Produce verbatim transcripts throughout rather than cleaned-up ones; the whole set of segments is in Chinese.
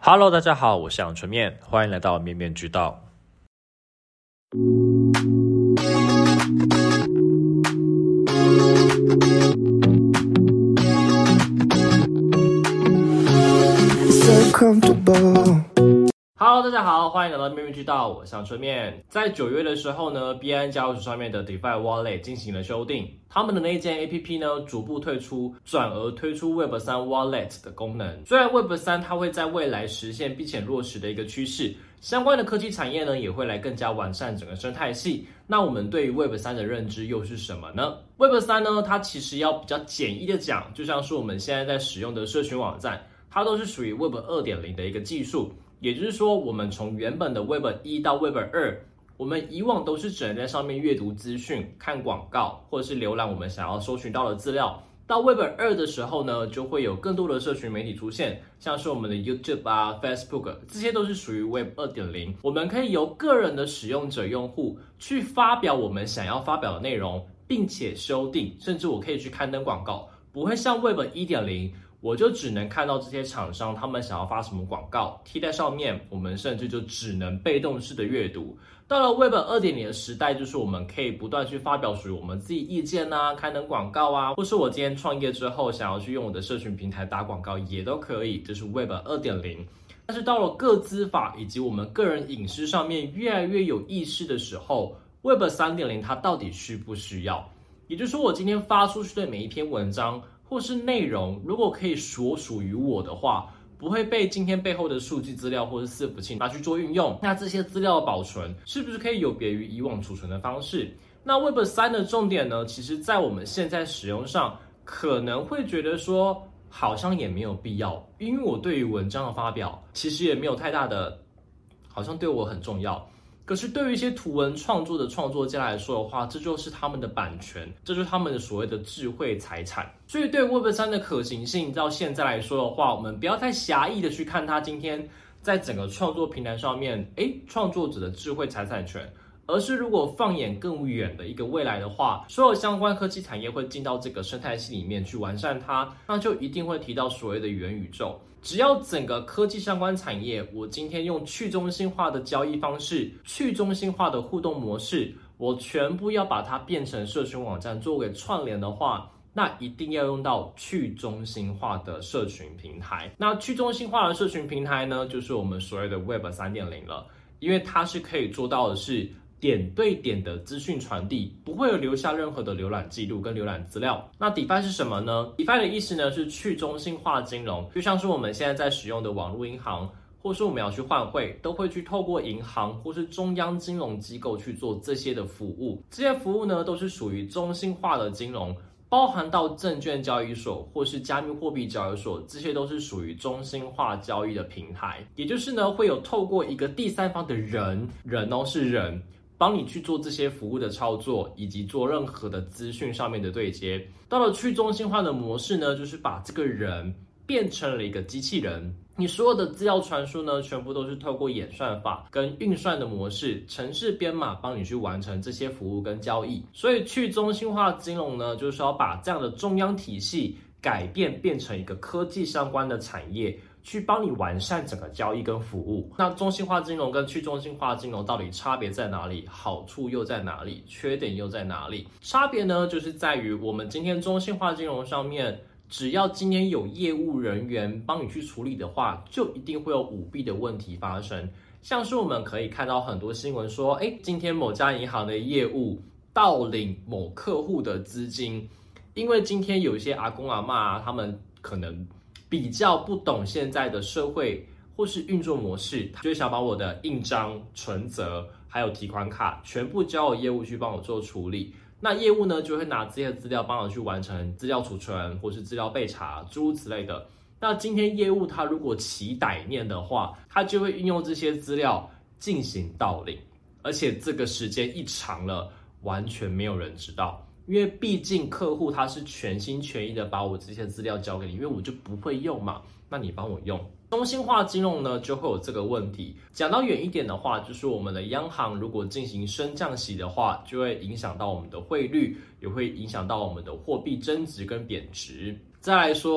Hello， 大家好，我是杨纯面，欢迎来到面面之道。Hello， 大家好，欢迎来到面面之道，我是杨纯面。在九月的时候呢，币安交易所上面的 DeFi Wallet 进行了修订，他们的那一间 A P P 呢，逐步退出，转而推出 Web 三 Wallet 的功能。虽然 Web 三 它会在未来实现并且落实的一个趋势，相关的科技产业呢，也会来更加完善整个生态系。那我们对于 Web 三 的认知又是什么呢？ Web 三 呢，它其实要比较简易的讲，就像是我们现在在使用的社群网站，它都是属于 Web 二点零 的一个技术。也就是说，我们从原本的 Web 一到 Web 二，我们以往都是只能在上面阅读资讯、看广告，或者是浏览我们想要搜寻到的资料。到 Web 二的时候呢，就会有更多的社群媒体出现，像是我们的 YouTube 啊、Facebook， 这些都是属于 Web 二点零。我们可以由个人的使用者用户去发表我们想要发表的内容，并且修订，甚至我可以去刊登广告，不会像 Web 一点零。我就只能看到这些厂商他们想要发什么广告贴在上面，我们甚至就只能被动式的阅读。到了 Web 二点零 的时代，就是我们可以不断去发表属于我们自己意见啊，刊登广告啊，或是我今天创业之后想要去用我的社群平台打广告也都可以，这是 Web 二点零。但是到了个资法以及我们个人隐私上面越来越有意识的时候， Web 三点零 它到底需不需要？也就是说，我今天发出去的每一篇文章或是内容，如果可以所属于我的话，不会被今天背后的数据资料或是伺服器拿去做运用，那这些资料的保存是不是可以有别于以往储存的方式？那 Web 三 的重点呢，其实在我们现在使用上可能会觉得说好像也没有必要，因为我对于文章的发表其实也没有太大的好像对我很重要。可是对于一些图文创作的创作家来说的话，这就是他们的版权，这就是他们的所谓的智慧财产。所以对 Web 三 的可行性到现在来说的话，我们不要太狭义的去看它今天在整个创作平台上面，诶，创作者的智慧财产权，而是如果放眼更远的一个未来的话，所有相关科技产业会进到这个生态系里面去完善它，那就一定会提到所谓的元宇宙。只要整个科技相关产业，我今天用去中心化的交易方式、去中心化的互动模式，我全部要把它变成社群网站作为串联的话，那一定要用到去中心化的社群平台。那去中心化的社群平台呢，就是我们所谓的 Web 三点零 了，因为它是可以做到的是点对点的资讯传递，不会有留下任何的浏览记录跟浏览资料。那 DeFi 是什么呢？ DeFi 的意思呢是去中心化金融，就像是我们现在在使用的网络银行，或是我们要去换汇，都会去透过银行或是中央金融机构去做这些的服务。这些服务呢都是属于中心化的金融，包含到证券交易所或是加密货币交易所，这些都是属于中心化交易的平台。也就是呢会有透过一个第三方的人，人哦是人，帮你去做这些服务的操作，以及做任何的资讯上面的对接。到了去中心化的模式呢，就是把这个人变成了一个机器人，你所有的资料传输呢，全部都是透过演算法跟运算的模式，程式编码帮你去完成这些服务跟交易。所以去中心化金融呢，就是要把这样的中央体系改变，变成一个科技相关的产业，去帮你完善整个交易跟服务。那中心化金融跟去中心化金融到底差别在哪里？好处又在哪里？缺点又在哪里？差别呢，就是在于我们今天中心化金融上面，只要今天有业务人员帮你去处理的话，就一定会有舞弊的问题发生。像是我们可以看到很多新闻说，诶，今天某家银行的业务盗领某客户的资金，因为今天有一些阿公阿嬷啊，他们可能比较不懂现在的社会或是运作模式，就想把我的印章、存折还有提款卡全部交给业务去帮我做处理。那业务呢就会拿这些资料帮我去完成资料储存或是资料备查诸如此类的。那今天业务他如果起歹念的话，他就会运用这些资料进行盗领，而且这个时间一长了，完全没有人知道。因为毕竟客户他是全心全意的把我这些资料交给你，因为我就不会用嘛，那你帮我用。中心化金融呢就会有这个问题。讲到远一点的话，就是我们的央行如果进行升降息的话，就会影响到我们的汇率，也会影响到我们的货币增值跟贬值。再来说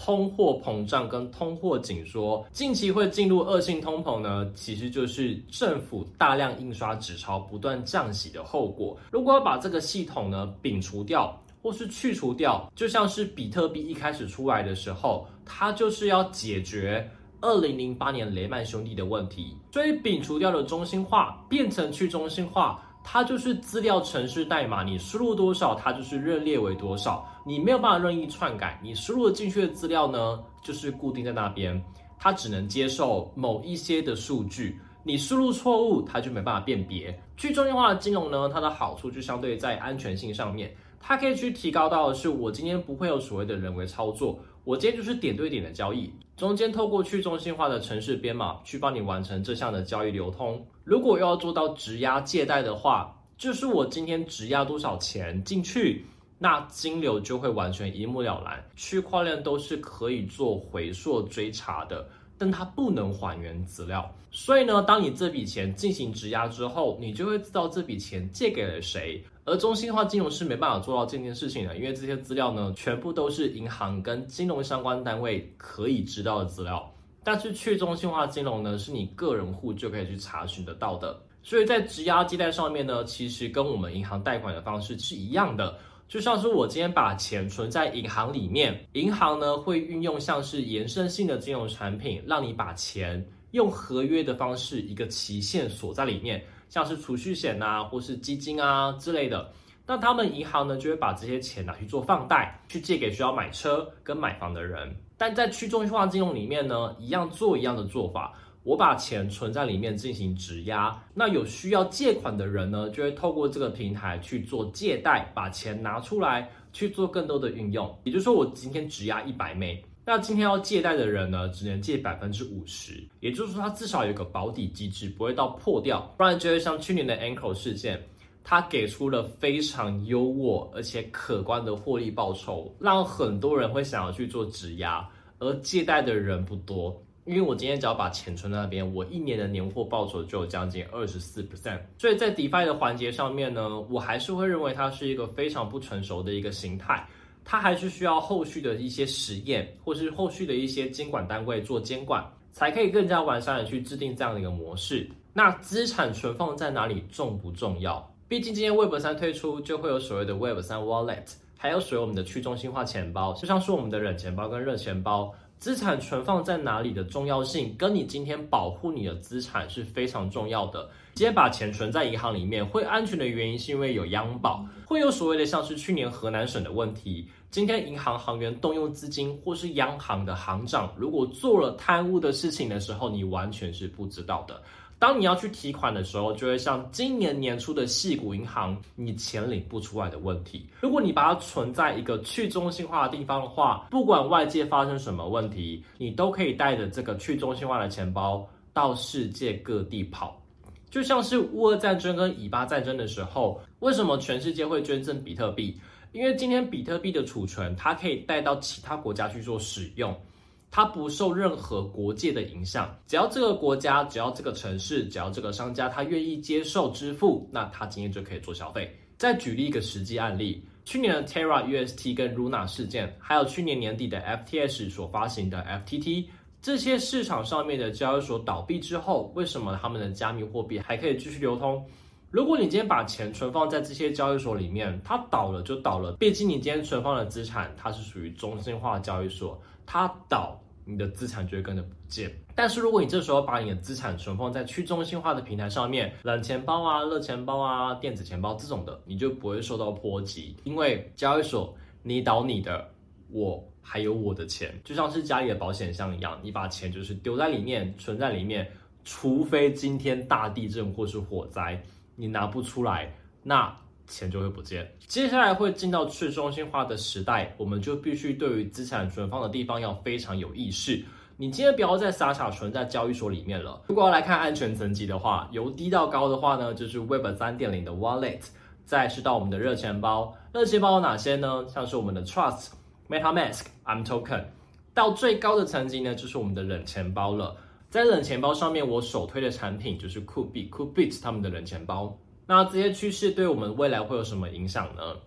通货膨胀跟通货紧缩，近期会进入恶性通膨呢，其实就是政府大量印刷纸钞不断降息的后果。如果要把这个系统呢摒除掉，或是去除掉，就像是比特币一开始出来的时候，它就是要解决二零零八年雷曼兄弟的问题。所以摒除掉了中心化，变成去中心化，它就是资料程式代码，你输入多少，它就是认列为多少，你没有办法任意篡改，你输入进去的资料呢，就是固定在那边，它只能接受某一些的数据，你输入错误，它就没办法辨别。去中心化的金融呢，它的好处就相对在安全性上面，它可以去提高到的是，我今天不会有所谓的人为操作，我今天就是点对点的交易，中间透过去中心化的程式编码去帮你完成这项的交易流通。如果要做到质押借贷的话，就是我今天质押多少钱进去，那金流就会完全一目了然。区块链都是可以做回溯追查的，但它不能还原资料。所以呢，当你这笔钱进行质押之后，你就会知道这笔钱借给了谁。而中心化金融是没办法做到这件事情的，因为这些资料呢，全部都是银行跟金融相关单位可以知道的资料。但是去中心化金融呢，是你个人户就可以去查询得到的。所以在质押借贷上面呢，其实跟我们银行贷款的方式是一样的。就像是我今天把钱存在银行里面，银行呢会运用像是延伸性的金融产品，让你把钱用合约的方式一个期限锁在里面，像是储蓄险啊或是基金啊之类的。那他们银行呢就会把这些钱拿去做放贷，去借给需要买车跟买房的人。但在去中心化金融里面呢，一样做一样的做法，我把钱存在里面进行质押，那有需要借款的人呢，就会透过这个平台去做借贷，把钱拿出来去做更多的运用。也就是说，我今天质押一百枚，那今天要借贷的人呢，只能借百分之五十，也就是说，它至少有一个保底机制，不会到破掉，不然就会像去年的 Anchor 事件。它给出了非常优渥而且可观的获利报酬，让很多人会想要去做质押，而借贷的人不多。因为我今天只要把钱存在那边，我一年的年化报酬就有将近 百分之二十四。 所以在 DeFi 的环节上面呢，我还是会认为它是一个非常不成熟的一个形态，它还是需要后续的一些实验，或是后续的一些监管单位做监管，才可以更加完善的去制定这样的一个模式。那资产存放在哪里重不重要？毕竟今天 Web 三 推出，就会有所谓的 Web 三 Wallet， 还有所谓我们的去中心化钱包，就像是我们的冷钱包跟热钱包，资产存放在哪里的重要性，跟你今天保护你的资产是非常重要的。今天把钱存在银行里面会安全的原因，是因为有央保，会有所谓的像是去年河南省的问题。今天银行行员动用资金，或是央行的行长如果做了贪污的事情的时候，你完全是不知道的。当你要去提款的时候，就会像今年年初的矽谷银行，你钱领不出来的问题。如果你把它存在一个去中心化的地方的话，不管外界发生什么问题，你都可以带着这个去中心化的钱包到世界各地跑。就像是乌俄战争跟以巴战争的时候，为什么全世界会捐赠比特币？因为今天比特币的储存，它可以带到其他国家去做使用。它不受任何国界的影响，只要这个国家，只要这个城市，只要这个商家他愿意接受支付，那他今天就可以做消费。再举例一个实际案例，去年的 Terra U S T 跟 Luna 事件，还有去年年底的 F T X 所发行的 F T T， 这些市场上面的交易所倒闭之后，为什么他们的加密货币还可以继续流通？如果你今天把钱存放在这些交易所里面，它倒了就倒了，毕竟你今天存放的资产，它是属于中心化的交易所，它倒，你的资产就会跟着不见。但是如果你这时候把你的资产存放在去中心化的平台上面，冷钱包啊、热钱包啊、电子钱包这种的，你就不会受到波及，因为交易所你倒你的，我还有我的钱，就像是家里的保险箱一样，你把钱就是丢在里面，存在里面，除非今天大地震或是火灾，你拿不出来，那钱就会不见。接下来会进到去中心化的时代，我们就必须对于资产存放的地方要非常有意识。你今天不要再傻傻存在交易所里面了。如果要来看安全层级的话，由低到高的话呢，就是 Web 三点零 的 Wallet， 再是到我们的热钱包。热钱包有哪些呢？像是我们的 Trust、MetaMask、I'm Token。到最高的层级呢，就是我们的冷钱包了。在冷钱包上面，我首推的产品就是 Coolbit、Coolbit 他们的冷钱包。那这些趋势对我们未来会有什么影响呢？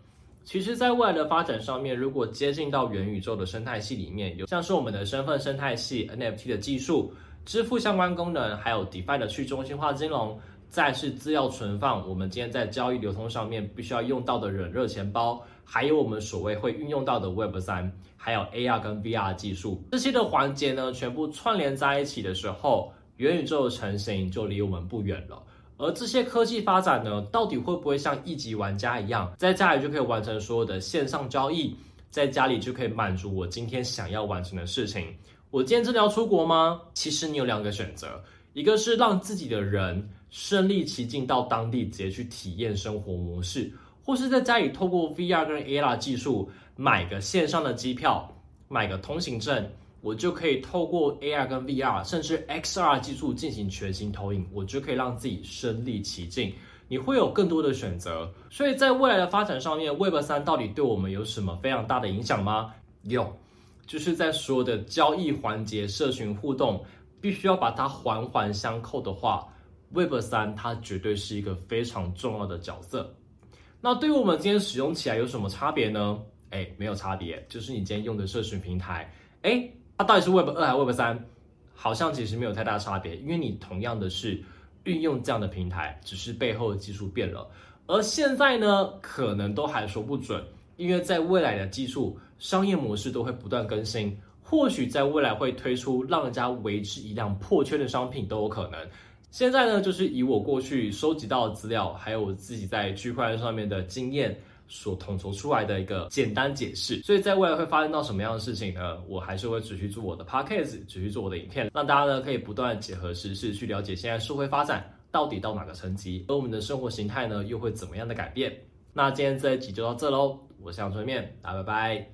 其实，在未来的发展上面，如果接近到元宇宙的生态系里面，有像是我们的身份生态系、N F T 的技术、支付相关功能，还有 DeFi 的去中心化金融，再是资料存放，我们今天在交易流通上面必须要用到的冷热钱包，还有我们所谓会运用到的 Web 三，还有 A R 跟 V R 技术，这些的环节呢，全部串联在一起的时候，元宇宙的成型就离我们不远了。而这些科技发展呢，到底会不会像一级玩家一样，在家里就可以完成所有的线上交易，在家里就可以满足我今天想要完成的事情？我今天真的要出国吗？其实你有两个选择，一个是让自己的人身临其境到当地直接去体验生活模式，或是在家里透过 V R 跟 A R 技术买个线上的机票，买个通行证，我就可以透过 A R 跟 V R 甚至 X R 技术进行全息投影，我就可以让自己身临其境。你会有更多的选择，所以在未来的发展上面 ，Web 三到底对我们有什么非常大的影响吗？有，就是在所有的交易环节、社群互动，必须要把它环环相扣的话 ，Web 三它绝对是一个非常重要的角色。那对于我们今天使用起来有什么差别呢？哎，没有差别，就是你今天用的社群平台，哎。它到底是 Web 二还是 Web 三？好像其实没有太大差别，因为你同样的是运用这样的平台，只是背后的技术变了。而现在呢，可能都还说不准，因为在未来的技术商业模式都会不断更新，或许在未来会推出让人家为之一亮破圈的商品都有可能。现在呢，就是以我过去收集到的资料，还有我自己在区块链上面的经验，所统筹出来的一个简单解释，所以在未来会发生到什么样的事情呢？我还是会持续做我的 podcast， 持续做我的影片，让大家呢可以不断结合时事去了解现在社会发展到底到哪个层级，而我们的生活形态呢又会怎么样的改变。那今天这一集就到这喽，我是杨春面，大家拜拜。